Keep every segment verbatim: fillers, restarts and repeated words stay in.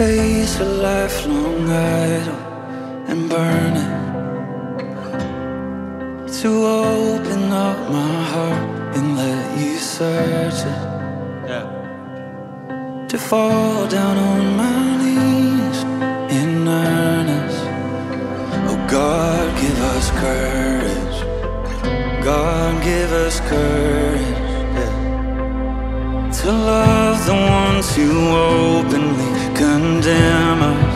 face a lifelong idol and burn it, to open up my heart and let you search it, yeah. To fall down on my knees in earnest. Oh God, give us courage. God, give us courage, yeah. To love the ones who openly condemn us,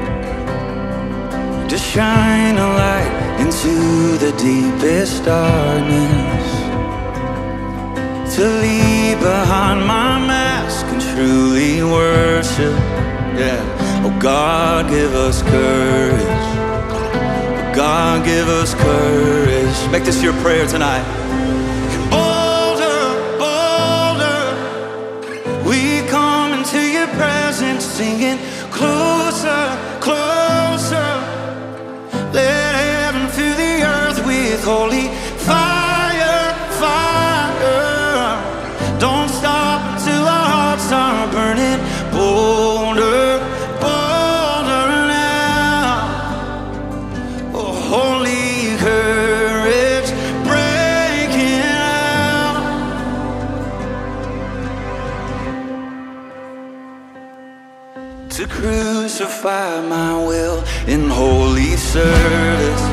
to shine a light into the deepest darkness, to leave behind my mask and truly worship, yeah. Oh God, give us courage. Oh God, give us courage. Make this your prayer tonight. Bolder, bolder, we come into your presence singing closer, closer. Let heaven fill the earth with holy fire, fire. Don't stop until our hearts are burning. Bolder, bolder now. Oh, holy courage breaking out. To crucify my will in holy service,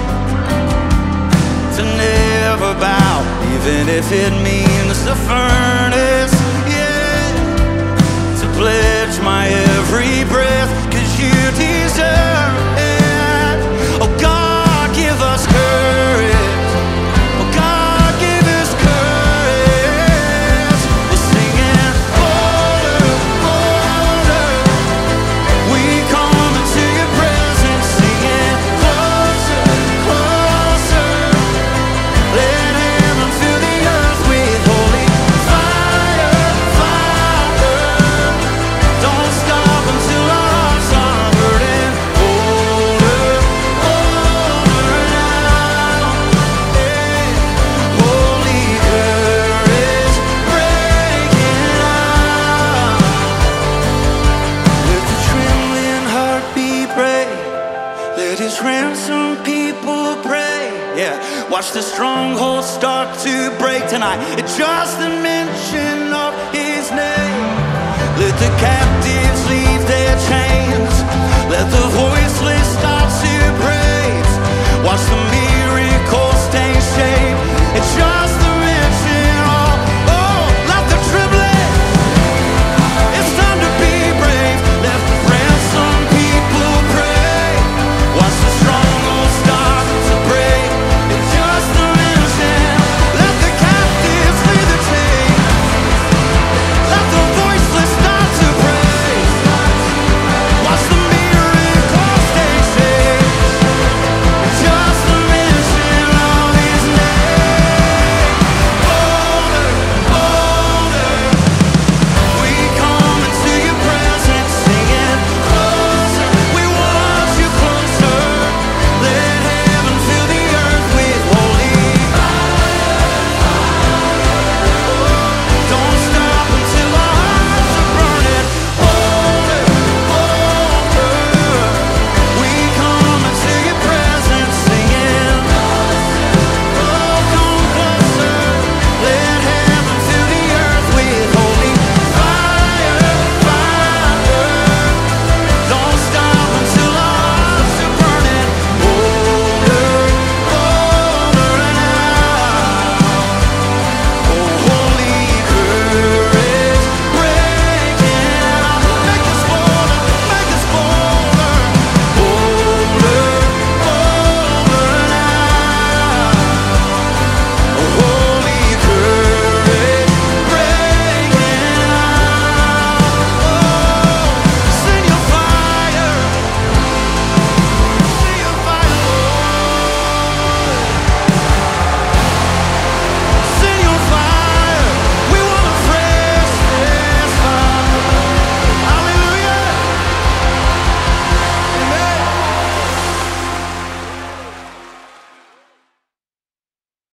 to never bow, even if it means the furnace, yeah. To pledge my every breath, 'cause you deserve it. Oh God, give us courage. Oh God, give us courage. We're singing bolder, bolder. We come into your presence singing closer, closer. Let heaven fill the earth with holy fire, fire. Don't stop until our hearts are burning. Bolder, bolder now, yeah. Holy courage breaking out. Let the trembling heart be brave. Let his ransomed people pray. Yeah, watch the strongholds start to break tonight. At just the mention